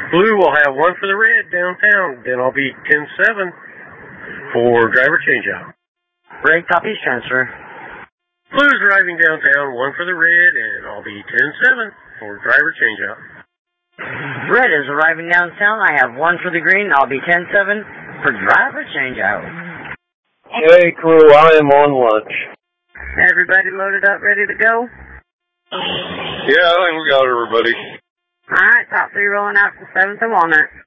Blue will have 1 for the red downtown. Then I'll be 10-7 for driver changeout. Red copies transfer. Blue's arriving downtown, 1 for the red, and I'll be 10-7 for driver changeout. Red is arriving downtown. I have 1 for the green. I'll be 10-7 for driver changeout. Hey, crew, I am on lunch. Everybody loaded up, ready to go? Yeah, I think we got everybody. All right, top 3 rolling out from 7th and Walnut.